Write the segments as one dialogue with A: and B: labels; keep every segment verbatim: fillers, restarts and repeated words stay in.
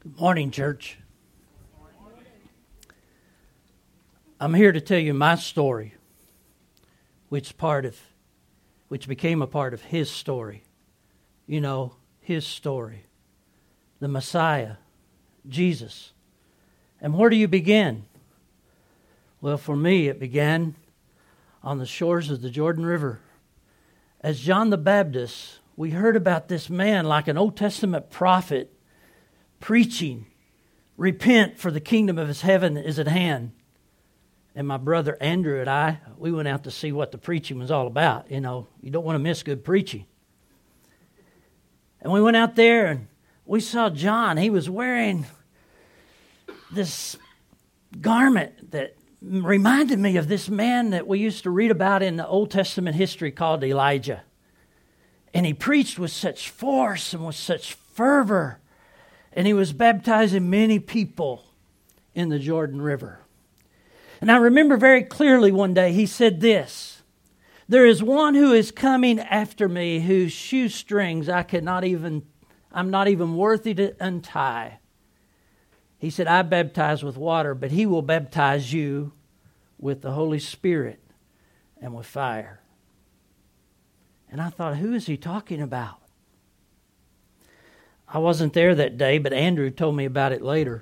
A: Good morning, church. I'm here to tell you my story, which part of, which became a part of His story. You know, His story. The Messiah, Jesus. And where do you begin? Well, for me, it began on the shores of the Jordan River. As John the Baptist, we heard about this man like an Old Testament prophet preaching, repent for the kingdom of His heaven is at hand. And my brother Andrew and I, we went out to see what the preaching was all about. You know, you don't want to miss good preaching. And we went out there and we saw John. He was wearing this garment that reminded me of this man that we used to read about in the Old Testament history called Elijah. And he preached with such force and with such fervor. And he was baptizing many people in the Jordan River. And I remember very clearly one day he said this: "There is one who is coming after me whose shoestrings I cannot even, I'm not even worthy to untie." He said, "I baptize with water, but He will baptize you with the Holy Spirit and with fire." And I thought, who is he talking about? I wasn't there that day, but Andrew told me about it later.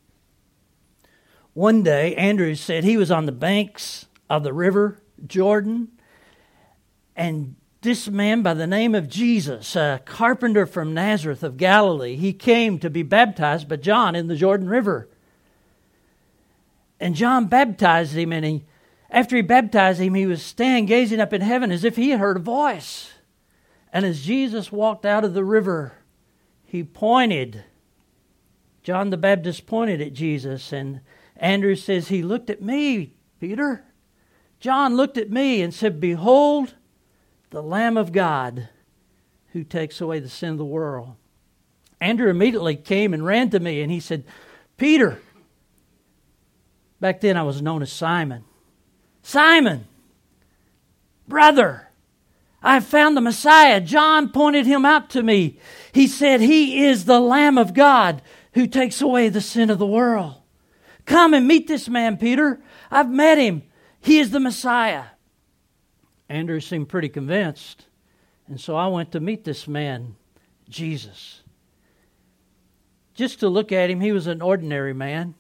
A: One day, Andrew said he was on the banks of the river Jordan, and this man by the name of Jesus, a carpenter from Nazareth of Galilee, he came to be baptized by John in the Jordan River. And John baptized him, and he, after he baptized him, he was standing gazing up in heaven as if he had heard a voice. And as Jesus walked out of the river, he pointed. John the Baptist pointed at Jesus, and Andrew says, "He looked at me, Peter." John looked at me and said, "Behold, the Lamb of God who takes away the sin of the world." Andrew immediately came and ran to me and he said, "Peter." Back then I was known as Simon. "Simon, brother, I have found the Messiah." John pointed Him out to me. He said, "He is the Lamb of God who takes away the sin of the world. Come and meet this man, Peter. I've met him. He is the Messiah." Andrew seemed pretty convinced. And so I went to meet this man, Jesus. Just to look at him, he was an ordinary man.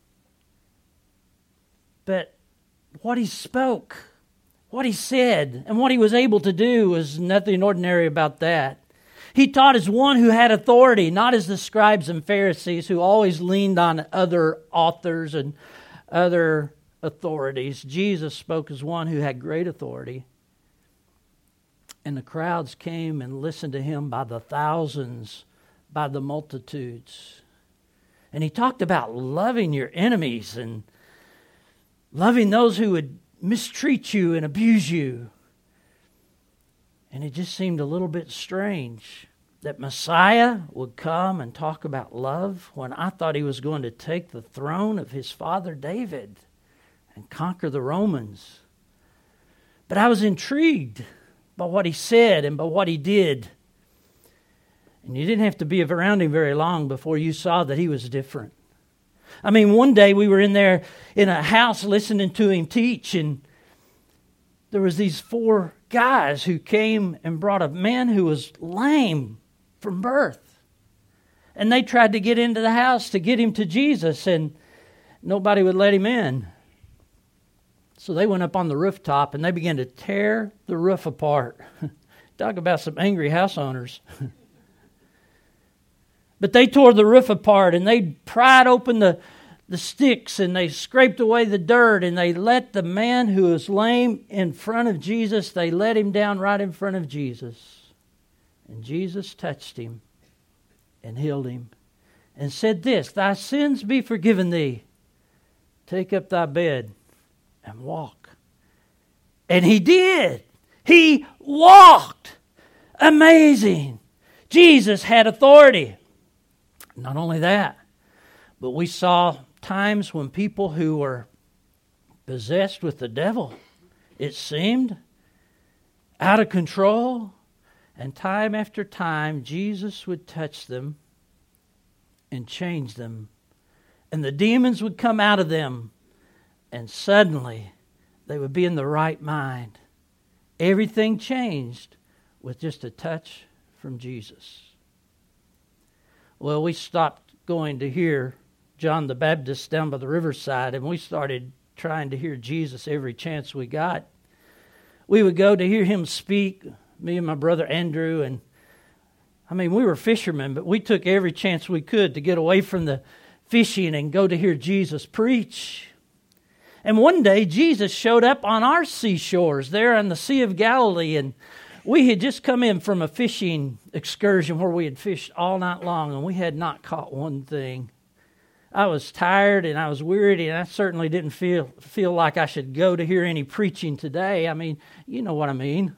A: But what he spoke, what he said, and what he was able to do was nothing ordinary about that. He taught as one who had authority, not as the scribes and Pharisees who always leaned on other authors and other authorities. Jesus spoke as one who had great authority. And the crowds came and listened to Him by the thousands, by the multitudes. And He talked about loving your enemies and loving those who would mistreat you and abuse you. And it just seemed a little bit strange that Messiah would come and talk about love when I thought He was going to take the throne of His father David and conquer the Romans. But I was intrigued by what He said and by what He did. And you didn't have to be around Him very long before you saw that He was different. I mean, one day we were in there in a house listening to Him teach, and there was these four guys who came and brought a man who was lame from birth. And they tried to get into the house to get him to Jesus, and nobody would let him in. So they went up on the rooftop and they began to tear the roof apart. Talk about some angry house owners. But they tore the roof apart and they pried open the, the sticks and they scraped away the dirt and they let the man who was lame in front of Jesus, they let him down right in front of Jesus. And Jesus touched him and healed him and said this: "Thy sins be forgiven thee. Take up thy bed and walk." And he did. He walked. Amazing. Jesus had authority. Not only that, but we saw times when people who were possessed with the devil, it seemed, out of control, and time after time, Jesus would touch them and change them. And the demons would come out of them, and suddenly they would be in the right mind. Everything changed with just a touch from Jesus. Well, we stopped going to hear John the Baptist down by the riverside, and we started trying to hear Jesus every chance we got. We would go to hear him speak, me and my brother Andrew, and I mean, we were fishermen, but we took every chance we could to get away from the fishing and go to hear Jesus preach. And one day, Jesus showed up on our seashores there on the Sea of Galilee, and we had just come in from a fishing excursion where we had fished all night long, and we had not caught one thing. I was tired and I was weary, and I certainly didn't feel feel like I should go to hear any preaching today. I mean, you know what I mean.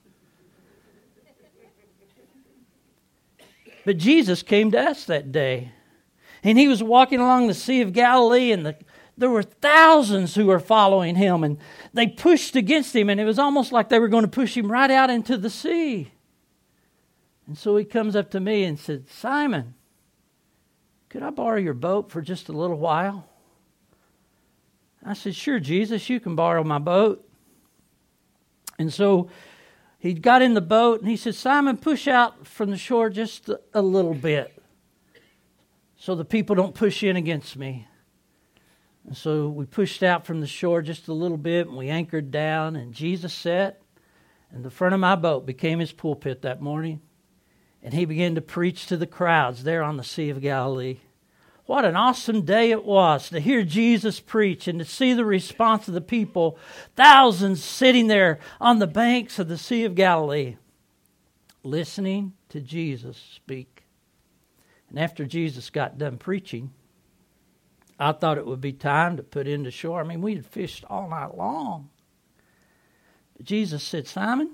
A: But Jesus came to us that day, and he was walking along the Sea of Galilee, and the, there were thousands who were following him, and they pushed against him, and it was almost like they were going to push him right out into the sea. And so he comes up to me and said, "Simon, could I borrow your boat for just a little while?" I said, "Sure, Jesus, you can borrow my boat." And so he got in the boat, and he said, "Simon, push out from the shore just a little bit so the people don't push in against me." And so we pushed out from the shore just a little bit, and we anchored down, and Jesus sat, and the front of my boat became his pulpit that morning, and he began to preach to the crowds there on the Sea of Galilee. What an awesome day it was to hear Jesus preach and to see the response of the people, thousands sitting there on the banks of the Sea of Galilee, listening to Jesus speak. And after Jesus got done preaching, I thought it would be time to put into shore. I mean, we had fished all night long. But Jesus said, "Simon,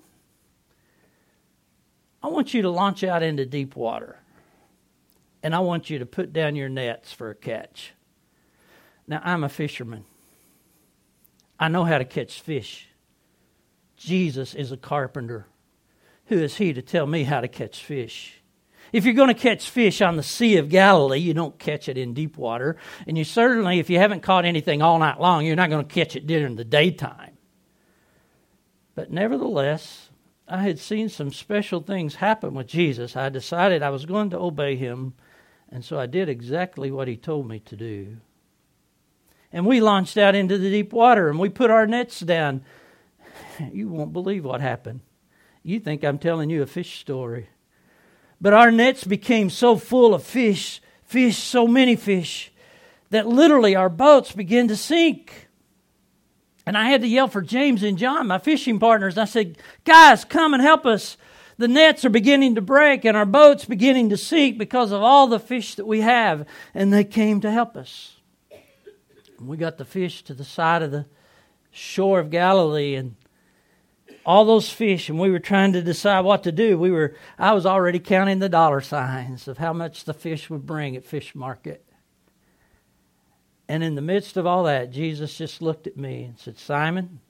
A: I want you to launch out into deep water. And I want you to put down your nets for a catch." Now, I'm a fisherman. I know how to catch fish. Jesus is a carpenter. Who is he to tell me how to catch fish? If you're going to catch fish on the Sea of Galilee, you don't catch it in deep water. And you certainly, if you haven't caught anything all night long, you're not going to catch it during the daytime. But nevertheless, I had seen some special things happen with Jesus. I decided I was going to obey him, and so I did exactly what he told me to do. And we launched out into the deep water, and we put our nets down. You won't believe what happened. You think I'm telling you a fish story. But our nets became so full of fish, fish, so many fish, that literally our boats began to sink. And I had to yell for James and John, my fishing partners. I said, "Guys, come and help us. The nets are beginning to break and our boat's beginning to sink because of all the fish that we have." And they came to help us. And we got the fish to the side of the shore of Galilee, and all those fish, and we were trying to decide what to do. We were, I was already counting the dollar signs of how much the fish would bring at fish market. And in the midst of all that, Jesus just looked at me and said, "Simon,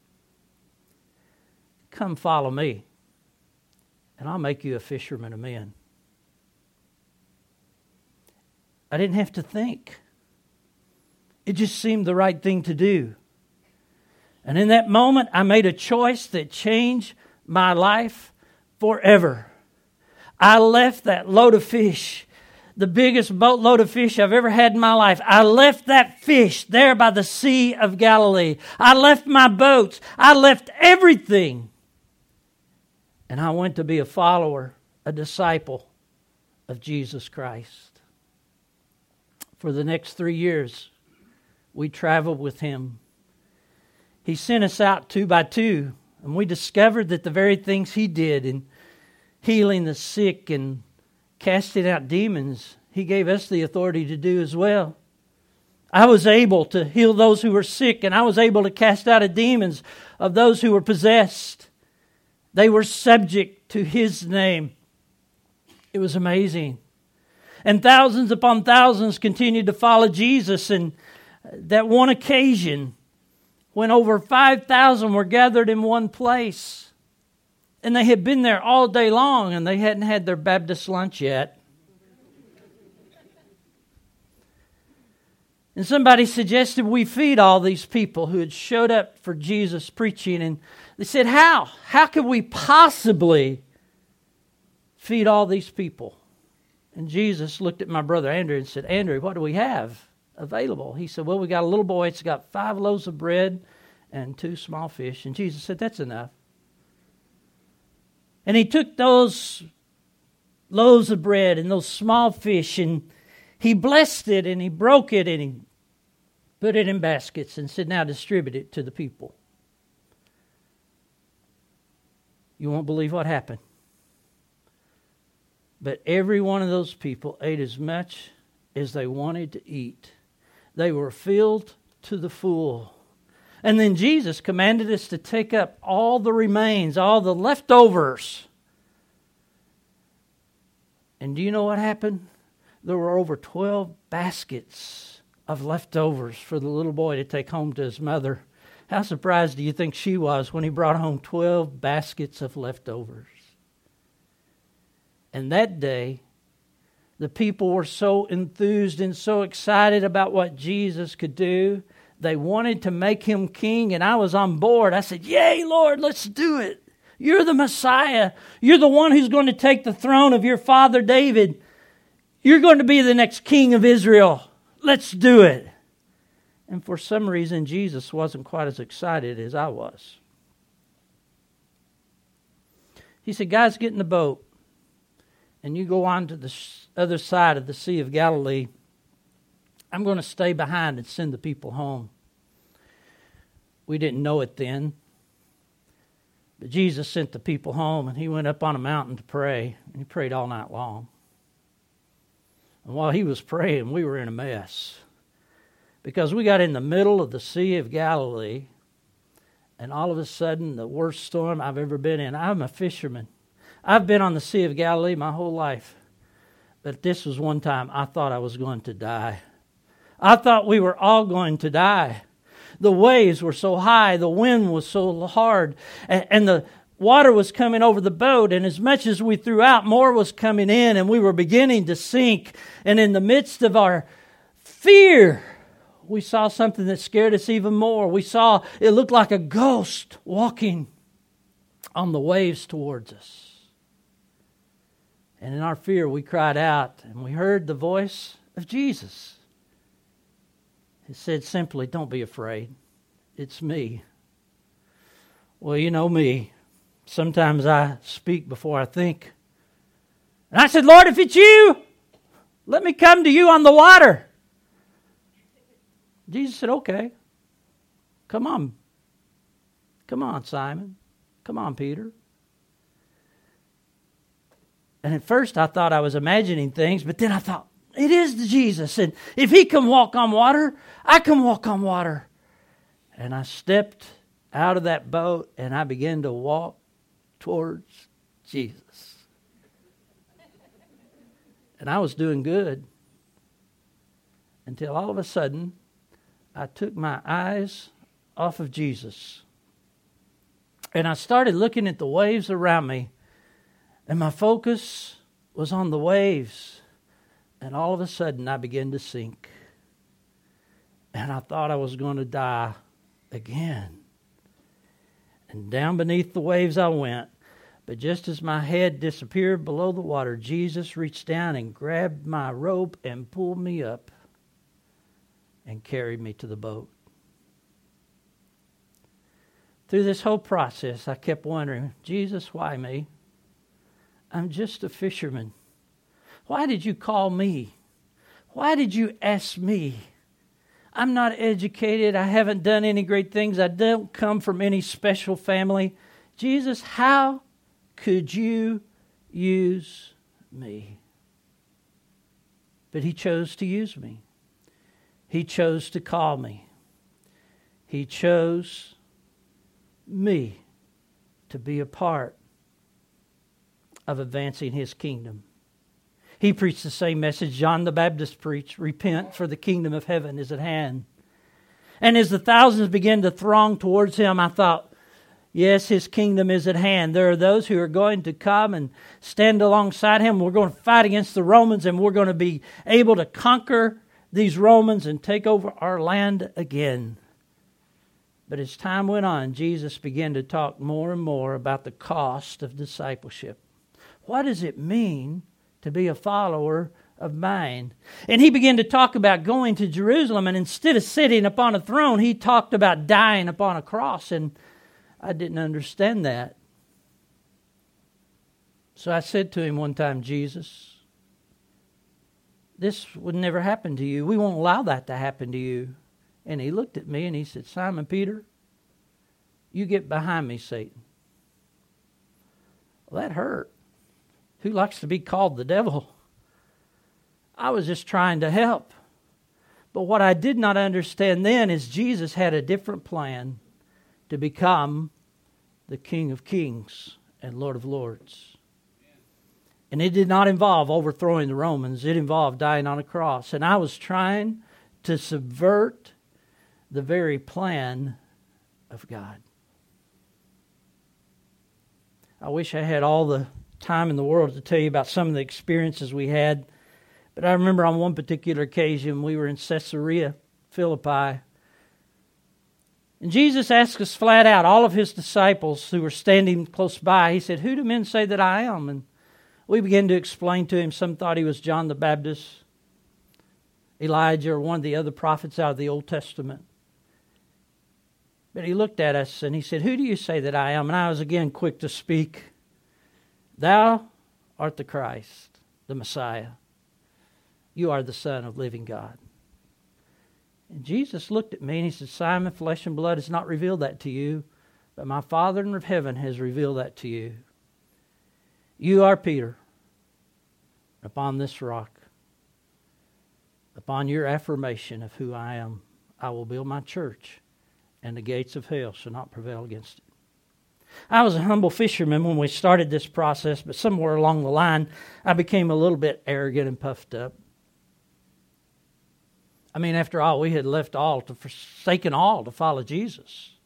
A: come follow me, and I'll make you a fisherman of men." I didn't have to think. It just seemed the right thing to do. And in that moment, I made a choice that changed my life forever. I left that load of fish, the biggest boatload of fish I've ever had in my life. I left that fish there by the Sea of Galilee. I left my boats. I left everything. And I went to be a follower, a disciple of Jesus Christ. For the next three years, we traveled with him. He sent us out two by two, and we discovered that the very things he did in healing the sick and casting out demons, he gave us the authority to do as well. I was able to heal those who were sick, and I was able to cast out the demons of those who were possessed. They were subject to his name. It was amazing. And thousands upon thousands continued to follow Jesus, and that one occasion, when over five thousand were gathered in one place. And they had been there all day long, and they hadn't had their Baptist lunch yet. And somebody suggested we feed all these people who had showed up for Jesus preaching. And they said, how? How could we possibly feed all these people? And Jesus looked at my brother Andrew and said, Andrew, what do we have available? He said, well, we got a little boy. It's got five loaves of bread and two small fish. And Jesus said, that's enough. And he took those loaves of bread and those small fish, and he blessed it, and he broke it, and he put it in baskets and said, now distribute it to the people. You won't believe what happened. But every one of those people ate as much as they wanted to eat. They were filled to the full. And then Jesus commanded us to take up all the remains, all the leftovers. And do you know what happened? There were over twelve baskets of leftovers for the little boy to take home to his mother. How surprised do you think she was when he brought home twelve baskets of leftovers? And that day, the people were so enthused and so excited about what Jesus could do. They wanted to make him king, and I was on board. I said, yay, Lord, let's do it. You're the Messiah. You're the one who's going to take the throne of your father David. You're going to be the next king of Israel. Let's do it. And for some reason, Jesus wasn't quite as excited as I was. He said, guys, get in the boat, and you go on to the other side of the Sea of Galilee. I'm going to stay behind and send the people home. We didn't know it then. But Jesus sent the people home, and he went up on a mountain to pray. And he prayed all night long. And while he was praying, we were in a mess. Because we got in the middle of the Sea of Galilee, and all of a sudden, the worst storm I've ever been in. I'm a fisherman. I've been on the Sea of Galilee my whole life. But this was one time I thought I was going to die. I thought we were all going to die. The waves were so high, the wind was so hard, and, and the water was coming over the boat, and as much as we threw out, more was coming in, and we were beginning to sink. And in the midst of our fear, we saw something that scared us even more. We saw, it looked like a ghost walking on the waves towards us. And in our fear, we cried out, and we heard the voice of Jesus. It said simply, don't be afraid. It's me. Well, you know me. Sometimes I speak before I think. And I said, Lord, if it's you, let me come to you on the water. Jesus said, okay. Come on. Come on, Simon. Come on, Peter. And at first I thought I was imagining things, but then I thought, it is Jesus. And if he can walk on water, I can walk on water. And I stepped out of that boat and I began to walk towards Jesus. And I was doing good until all of a sudden I took my eyes off of Jesus. And I started looking at the waves around me. And my focus was on the waves. And all of a sudden, I began to sink. And I thought I was going to die again. And down beneath the waves I went. But just as my head disappeared below the water, Jesus reached down and grabbed my rope and pulled me up and carried me to the boat. Through this whole process, I kept wondering, Jesus, why me? I'm just a fisherman. Why did you call me? Why did you ask me? I'm not educated. I haven't done any great things. I don't come from any special family. Jesus, how could you use me? But he chose to use me. He chose to call me. He chose me to be a part of advancing his kingdom. He preached the same message John the Baptist preached. Repent, for the kingdom of heaven is at hand. And as the thousands began to throng towards him, I thought, yes, his kingdom is at hand. There are those who are going to come and stand alongside him. We're going to fight against the Romans, and we're going to be able to conquer these Romans and take over our land again. But as time went on, Jesus began to talk more and more about the cost of discipleship. What does it mean to be a follower of mine? And he began to talk about going to Jerusalem, and instead of sitting upon a throne, he talked about dying upon a cross, and I didn't understand that. So I said to him one time, Jesus, this would never happen to you. We won't allow that to happen to you. And he looked at me and he said, Simon Peter, you get behind me, Satan. Well, that hurt. Who likes to be called the devil? I was just trying to help. But what I did not understand then is Jesus had a different plan to become the King of Kings and Lord of Lords. And it did not involve overthrowing the Romans. It involved dying on a cross. And I was trying to subvert the very plan of God. I wish I had all the time in the world to tell you about some of the experiences we had. But I remember on one particular occasion we were in Caesarea Philippi. And Jesus asked us flat out, all of his disciples who were standing close by, he said, who do men say that I am? And we began to explain to him. Some thought he was John the Baptist, Elijah, or one of the other prophets out of the Old Testament. But he looked at us and he said, who do you say that I am? And I was again quick to speak. Thou art the Christ, the Messiah. You are the Son of living God. And Jesus looked at me and he said, Simon, flesh and blood has not revealed that to you, but my Father in heaven has revealed that to you. You are Peter. Upon this rock, upon your affirmation of who I am, I will build my church, and the gates of hell shall not prevail against it. I was a humble fisherman when we started this process, but somewhere along the line, I became a little bit arrogant and puffed up. I mean, after all, we had left all, to forsaken all to follow Jesus.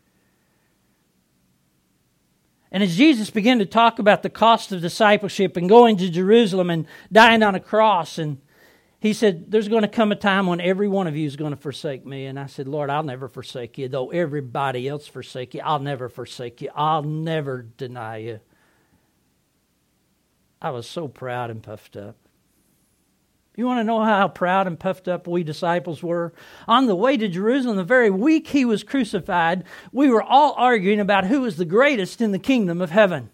A: And as Jesus began to talk about the cost of discipleship and going to Jerusalem and dying on a cross, and he said, there's going to come a time when every one of you is going to forsake me. And I said, Lord, I'll never forsake you. Though everybody else forsake you, I'll never forsake you. I'll never deny you. I was so proud and puffed up. You want to know how proud and puffed up we disciples were? On the way to Jerusalem, the very week he was crucified, we were all arguing about who was the greatest in the kingdom of heaven.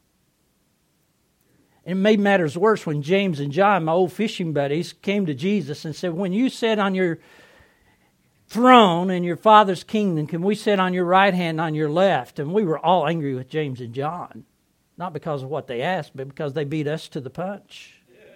A: It made matters worse when James and John, my old fishing buddies, came to Jesus and said, when you sit on your throne in your Father's kingdom, can we sit on your right hand, on your left? And we were all angry with James and John. Not because of what they asked, but because they beat us to the punch.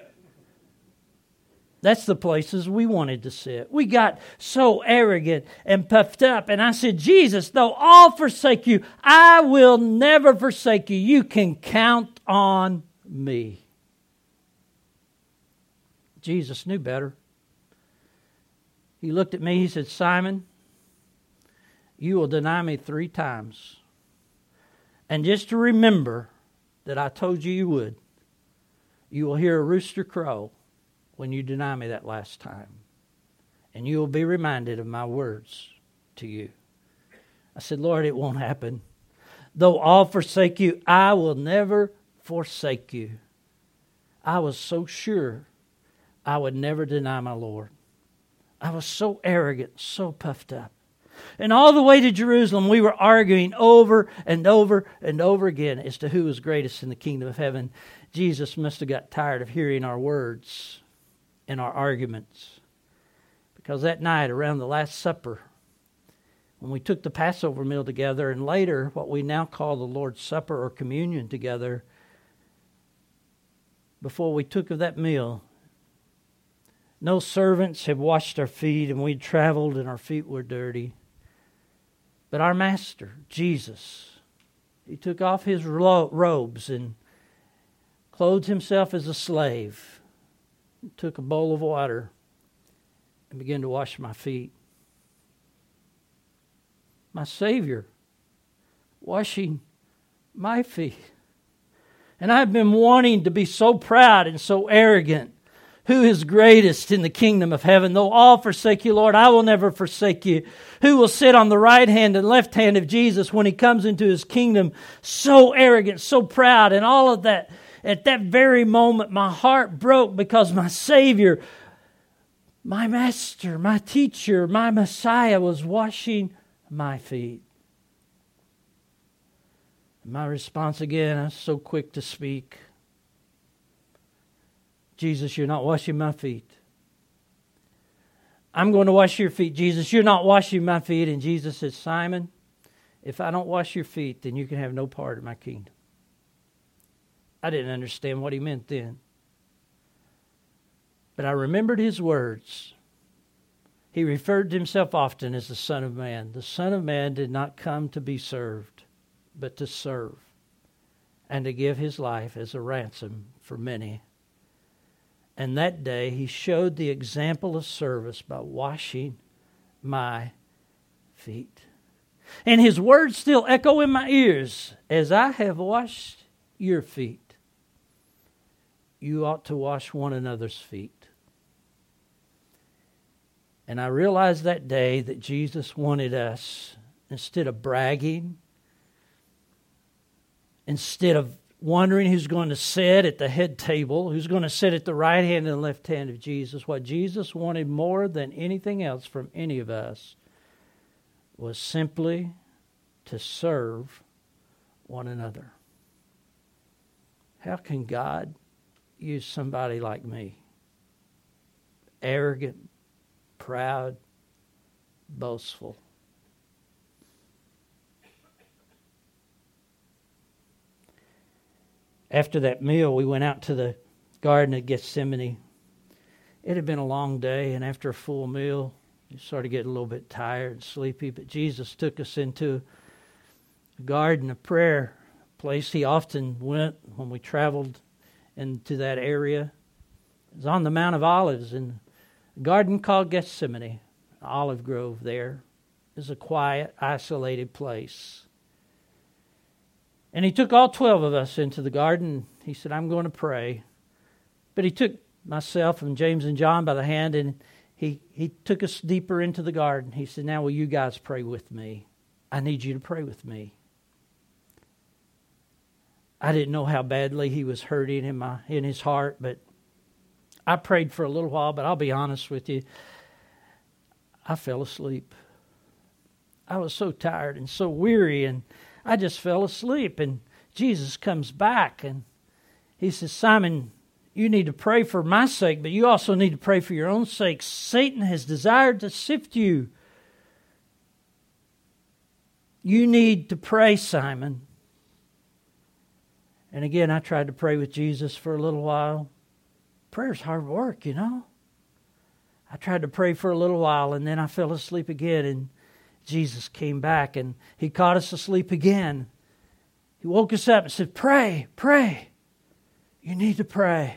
A: That's the places we wanted to sit. We got so arrogant and puffed up. And I said, Jesus, though all forsake you, I will never forsake you. You can count on me. Jesus knew better. He looked at me, he said, Simon, you will deny me three times. And just to remember that I told you you would, you will hear a rooster crow when you deny me that last time. And you will be reminded of my words to you. I said, Lord, it won't happen. Though all forsake you, I will never forsake you. I was so sure I would never deny my Lord. I was so arrogant, so puffed up. And all the way to Jerusalem, we were arguing over and over and over again as to who was greatest in the kingdom of heaven. Jesus must have got tired of hearing our words and our arguments. Because that night around the Last Supper, when we took the Passover meal together, and later what we now call the Lord's Supper or communion together, before we took of that meal, no servants had washed our feet, and we'd traveled and our feet were dirty. But our Master, Jesus, he took off his ro- robes and clothed himself as a slave, took a bowl of water and began to wash my feet. My Savior washing my feet. And I've been wanting to be so proud and so arrogant Who is greatest in the kingdom of heaven? Though all forsake you, Lord, I will never forsake you. Who will sit on the right hand and left hand of Jesus when he comes into his kingdom? So arrogant, so proud, and all of that. At that very moment, my heart broke because my Savior, my Master, my Teacher, my Messiah was washing my feet. My response again, I was so quick to speak. Jesus, you're not washing my feet. I'm going to wash your feet. Jesus, you're not washing my feet. And Jesus said, Simon, if I don't wash your feet, then you can have no part of my kingdom. I didn't understand what he meant then. But I remembered his words. He referred to himself often as the Son of Man. The Son of Man did not come to be served, but to serve and to give his life as a ransom for many. And that day he showed the example of service by washing my feet. And his words still echo in my ears. As I have washed your feet, you ought to wash one another's feet. And I realized that day that Jesus wanted us, instead of bragging, instead of wondering who's going to sit at the head table, who's going to sit at the right hand and left hand of Jesus, what Jesus wanted more than anything else from any of us was simply to serve one another. How can God use somebody like me? Arrogant, proud, boastful. After that meal, we went out to the Garden of Gethsemane. It had been a long day, and after a full meal, you sort of get a little bit tired and sleepy. But Jesus took us into a garden of prayer, a place he often went when we traveled into that area. It was on the Mount of Olives in a garden called Gethsemane, an olive grove there. It was a quiet, isolated place. And he took all twelve of us into the garden. He said, I'm going to pray. But he took myself and James and John by the hand, and he, he took us deeper into the garden. He said, now will you guys pray with me? I need you to pray with me. I didn't know how badly he was hurting in, my, in his heart, but I prayed for a little while, but I'll be honest with you. I fell asleep. I was so tired and so weary, and I just fell asleep. And Jesus comes back and he says, Simon, you need to pray for my sake, but you also need to pray for your own sake. Satan has desired to sift you. You need to pray, Simon. And again, I tried to pray with Jesus for a little while. Prayer's hard work, you know. I tried to pray for a little while, and then I fell asleep again, and Jesus came back and he caught us asleep again. He woke us up and said, pray, pray. You need to pray.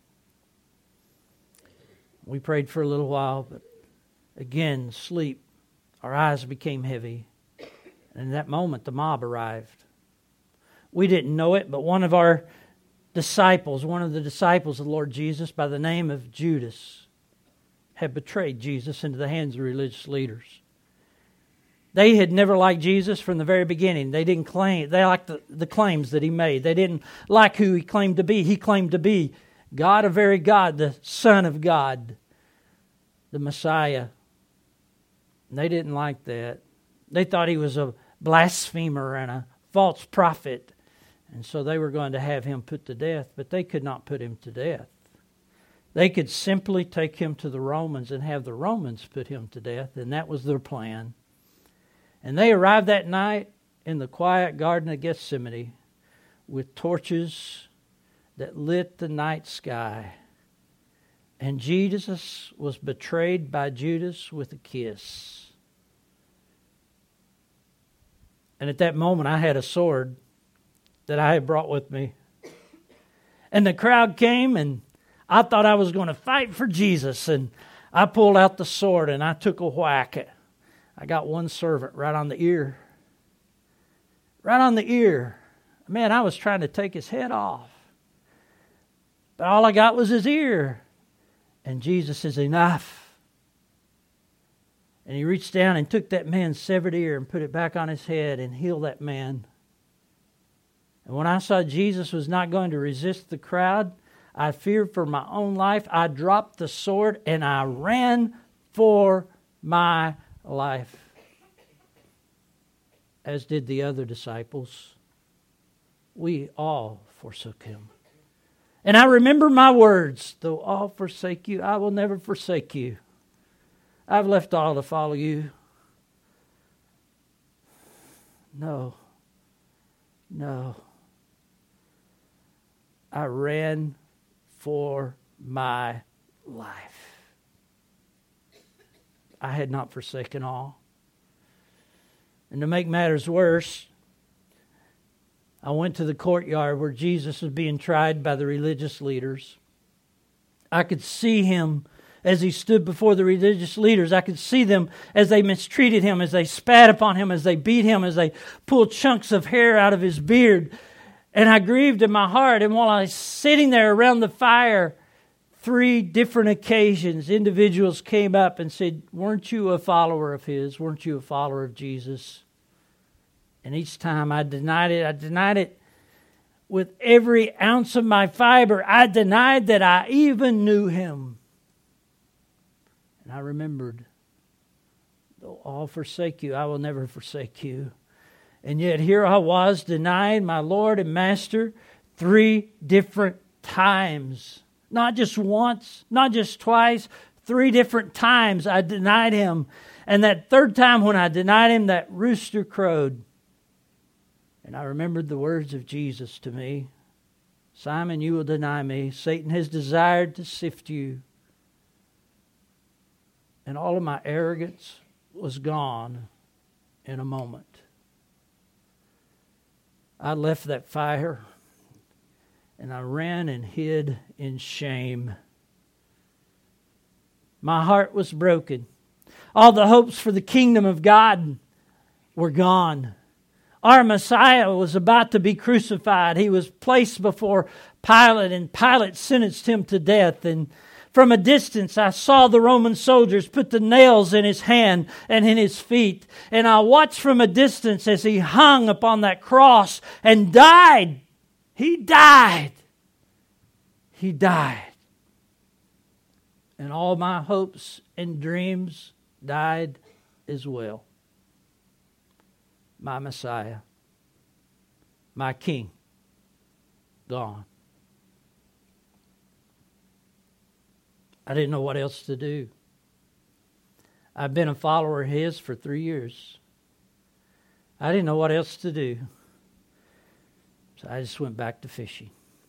A: We prayed for a little while, but again, sleep. Our eyes became heavy. And in that moment, the mob arrived. We didn't know it, but one of our disciples, one of the disciples of the Lord Jesus by the name of Judas, had betrayed Jesus into the hands of religious leaders. They had never liked Jesus from the very beginning. They didn't claim, they liked the, the claims that he made. They didn't like who he claimed to be. He claimed to be God, a very God, the Son of God, the Messiah. And they didn't like that. They thought he was a blasphemer and a false prophet. And so they were going to have him put to death, but they could not put him to death. They could simply take him to the Romans and have the Romans put him to death, and that was their plan. And they arrived that night in the quiet Garden of Gethsemane with torches that lit the night sky. And Jesus was betrayed by Judas with a kiss. And at that moment, I had a sword that I had brought with me. And the crowd came, and I thought I was going to fight for Jesus. And I pulled out the sword, and I took a whack at I got one servant right on the ear. Right on the ear. Man, I was trying to take his head off. But all I got was his ear. And Jesus says, enough. And he reached down and took that man's severed ear and put it back on his head and healed that man. And when I saw Jesus was not going to resist the crowd, I feared for my own life. I dropped the sword and I ran for my life, as did the other disciples. We all forsook him. And I remember my words, though all forsake you, I will never forsake you. I've left all to follow you. No, no. I ran for my life. I had not forsaken all. And to make matters worse, I went to the courtyard where Jesus was being tried by the religious leaders. I could see him as he stood before the religious leaders. I could see them as they mistreated him, as they spat upon him, as they beat him, as they pulled chunks of hair out of his beard. And I grieved in my heart. And while I was sitting there around the fire, three different occasions, individuals came up and said, weren't you a follower of his? Weren't you a follower of Jesus? And each time I denied it. I denied it with every ounce of my fiber. I denied that I even knew him. And I remembered, though all forsake you, I will never forsake you. And yet here I was denying my Lord and Master three different times. Not just once, not just twice, three different times I denied him. And that third time when I denied him, that rooster crowed. And I remembered the words of Jesus to me. Simon, you will deny me. Satan has desired to sift you. And all of my arrogance was gone in a moment. I left that fire and I ran and hid in shame. My heart was broken. All the hopes for the kingdom of God were gone. Our Messiah was about to be crucified. He was placed before Pilate, and Pilate sentenced him to death. And from a distance, I saw the Roman soldiers put the nails in his hand and in his feet. And I watched from a distance as he hung upon that cross and died. He died. He died. And all my hopes and dreams died as well. My Messiah, my King, gone. I didn't know what else to do. I've been a follower of his for three years. I didn't know what else to do. So I just went back to fishing.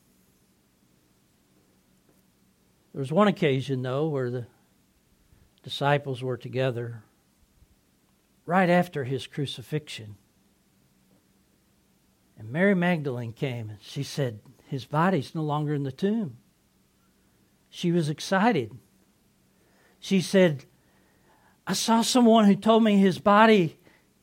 A: There was one occasion, though, where the disciples were together right after his crucifixion. And Mary Magdalene came and she said, his body's no longer in the tomb. She was excited. She said, I saw someone who told me his body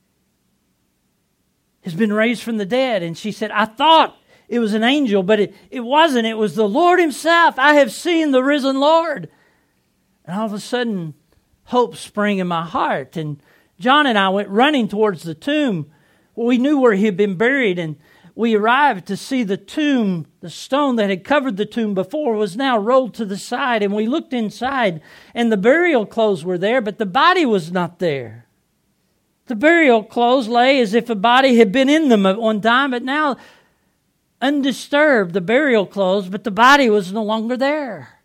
A: has been raised from the dead. And she said, I thought it was an angel, but it, it wasn't. It was the Lord himself. I have seen the risen Lord. And all of a sudden, hope sprang in my heart. And John and I went running towards the tomb. Well, we knew where he had been buried, and we arrived to see the tomb, the stone that had covered the tomb before was now rolled to the side. And we looked inside, and the burial clothes were there, but the body was not there. The burial clothes lay as if a body had been in them at one time, but now undisturbed, the burial clothes, but the body was no longer there.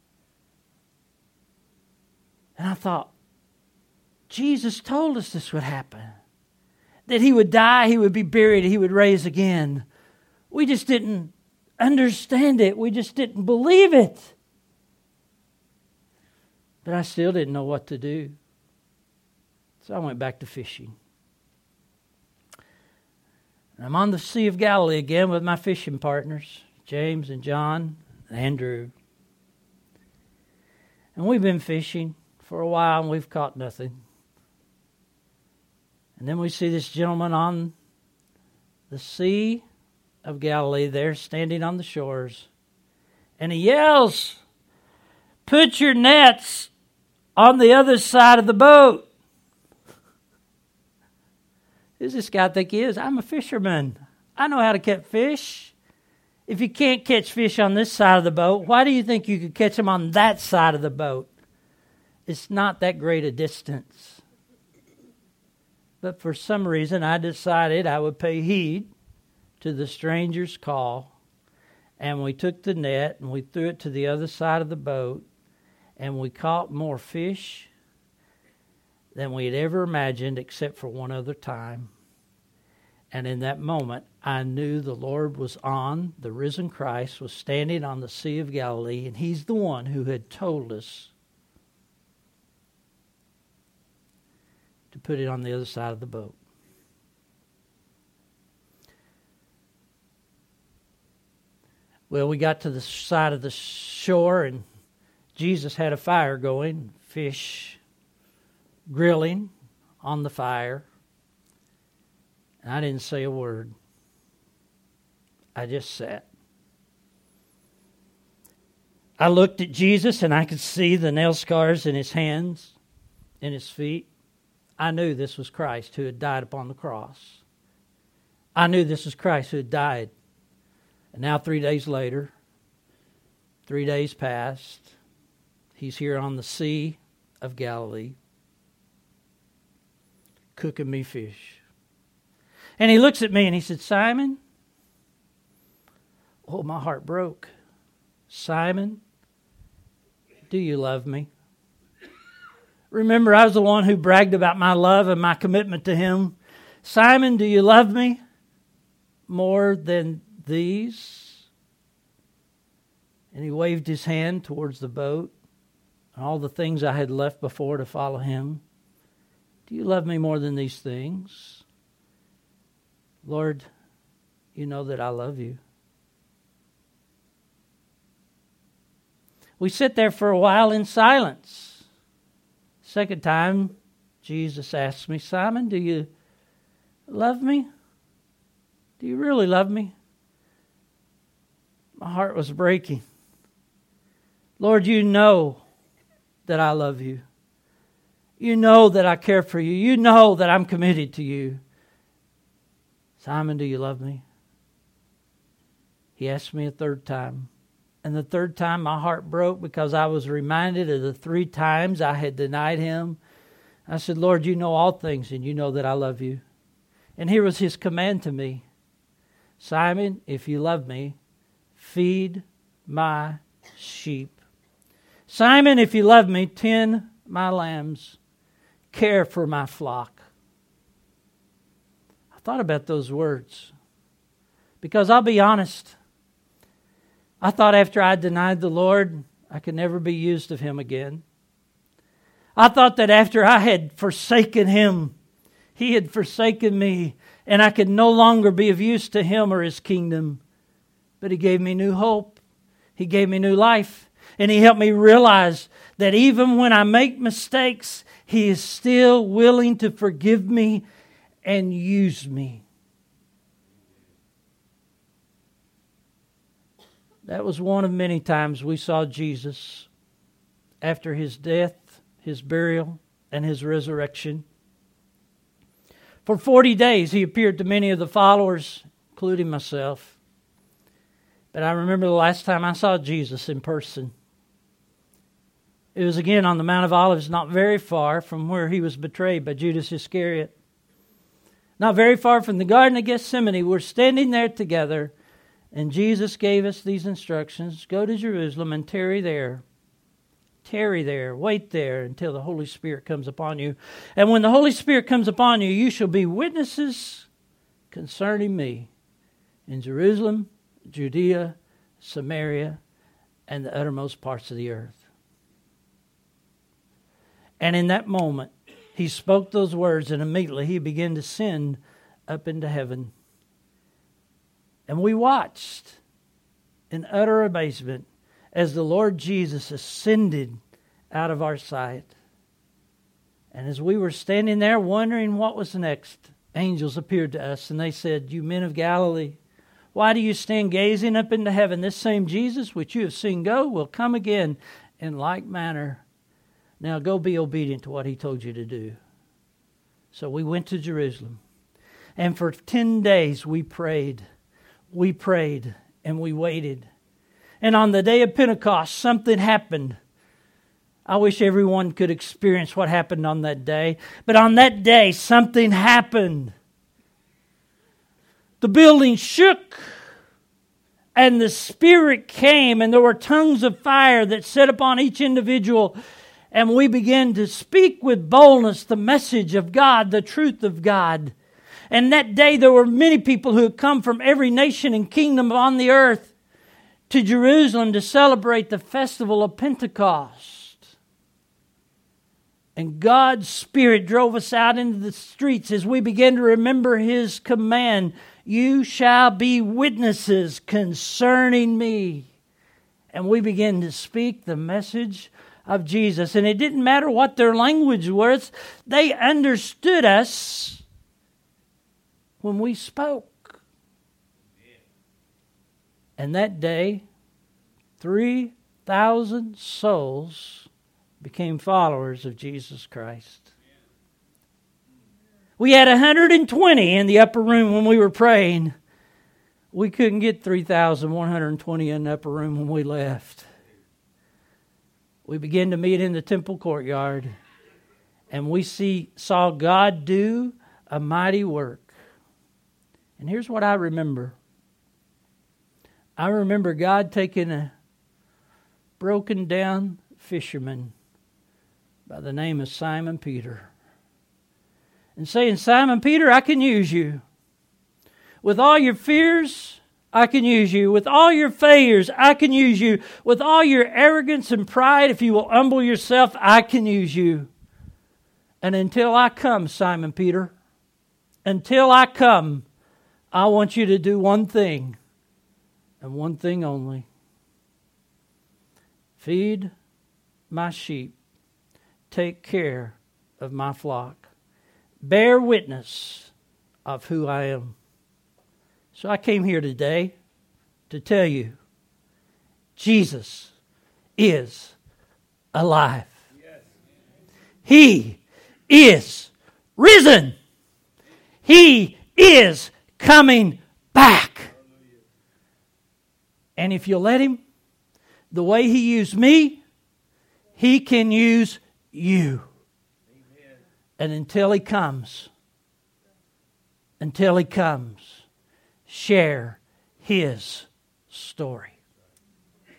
A: And I thought, Jesus told us this would happen. That he would die, he would be buried, he would rise again. We just didn't understand it. We just didn't believe it. But I still didn't know what to do. So I went back to fishing. And I'm on the Sea of Galilee again with my fishing partners, James and John and Andrew. And we've been fishing for a while and we've caught nothing. And then we see this gentleman on the Sea of Galilee there standing on the shores. And he yells, put your nets on the other side of the boat. Who's this guy think he is? I'm a fisherman. I know how to catch fish. If you can't catch fish on this side of the boat, why do you think you could catch them on that side of the boat? It's not that great a distance. But for some reason, I decided I would pay heed to the stranger's call. And we took the net and we threw it to the other side of the boat. And we caught more fish than we had ever imagined, except for one other time. And in that moment, I knew the Lord was on, the risen Christ was standing on the Sea of Galilee, and He's the one who had told us to put it on the other side of the boat. Well, we got to the side of the shore, and Jesus had a fire going, fish grilling on the fire. And I didn't say a word. I just sat. I looked at Jesus and I could see the nail scars in his hands, in his feet. I knew this was Christ who had died upon the cross. I knew this was Christ who had died. And now three days later, three days passed, He's here on the Sea of Galilee, cooking me fish. And He looks at me and He said, Simon, oh, my heart broke. Simon, do you love me? Remember, I was the one who bragged about my love and my commitment to Him. Simon, do you love me more than these? And He waved His hand towards the boat and all the things I had left before to follow Him. Do you love me more than these things? Lord, you know that I love you. We sit there for a while in silence. Second time, Jesus asks me, Simon, do you love me? Do you really love me? My heart was breaking. Lord, you know that I love you. You know that I care for you. You know that I'm committed to you. Simon, do you love me? He asked me a third time. And the third time my heart broke because I was reminded of the three times I had denied Him. I said, Lord, you know all things and you know that I love you. And here was His command to me. Simon, if you love me, feed my sheep. Simon, if you love me, tend my lambs. Care for my flock. I thought about those words. Because I'll be honest, I thought after I denied the Lord, I could never be used of Him again. I thought that after I had forsaken Him, He had forsaken me, and I could no longer be of use to Him or His kingdom. But He gave me new hope. He gave me new life. And He helped me realize that even when I make mistakes, He is still willing to forgive me and use me. That was one of many times we saw Jesus after His death, His burial, and His resurrection. For forty days He appeared to many of the followers, including myself. But I remember the last time I saw Jesus in person. It was again on the Mount of Olives, not very far from where He was betrayed by Judas Iscariot. Not very far from the Garden of Gethsemane. We're standing there together, and Jesus gave us these instructions. Go to Jerusalem and tarry there. Tarry there, wait there until the Holy Spirit comes upon you. And when the Holy Spirit comes upon you, you shall be witnesses concerning me in Jerusalem, Judea, Samaria, and the uttermost parts of the earth. And in that moment, He spoke those words, and immediately He began to ascend up into heaven. And we watched in utter amazement as the Lord Jesus ascended out of our sight. And as we were standing there wondering what was next, angels appeared to us, and they said, You men of Galilee, why do you stand gazing up into heaven? This same Jesus which you have seen go will come again in like manner, now go be obedient to what he told you to do. So we went to Jerusalem. And for ten days we prayed. We prayed and we waited. And on the day of Pentecost, something happened. I wish everyone could experience what happened on that day. But on that day, something happened. The building shook. And the Spirit came, and there were tongues of fire that set upon each individual. And we began to speak with boldness the message of God, the truth of God. And that day there were many people who had come from every nation and kingdom on the earth to Jerusalem to celebrate the festival of Pentecost. And God's Spirit drove us out into the streets as we began to remember His command, you shall be witnesses concerning me. And we began to speak the message of Jesus. And it didn't matter what their language was. They understood us when we spoke. And that day, three thousand souls became followers of Jesus Christ. We had one hundred twenty in the upper room when we were praying. We couldn't get three thousand one hundred twenty in the upper room when we left. We began to meet in the temple courtyard, and we see saw God do a mighty work. And here's what I remember. I remember God taking a broken down fisherman by the name of Simon Peter and saying, Simon Peter, I can use you. With all your fears, I can use you. With all your failures, I can use you. With all your arrogance and pride, if you will humble yourself, I can use you. And until I come, Simon Peter, until I come, I want you to do one thing, and one thing only. Feed my sheep. Take care of my flock. Bear witness of who I am. So I came here today to tell you, Jesus is alive. He is risen. He is coming back. And if you'll let Him, the way He used me, He can use you. Amen. And until He comes, until He comes, share His story.